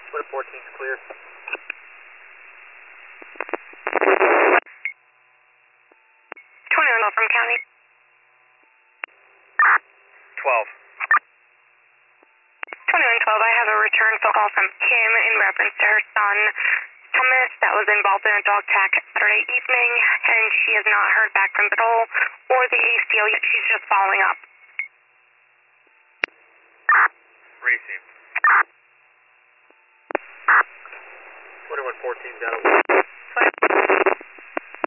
Split 14's clear. 21 from County. 12. 2112, I have a return phone call from Kim in reference to her son, Thomas, that was involved in a dog attack Saturday evening, and she has not heard back from patrol or the ACO yet. She's just following up. Received. 2114's got it.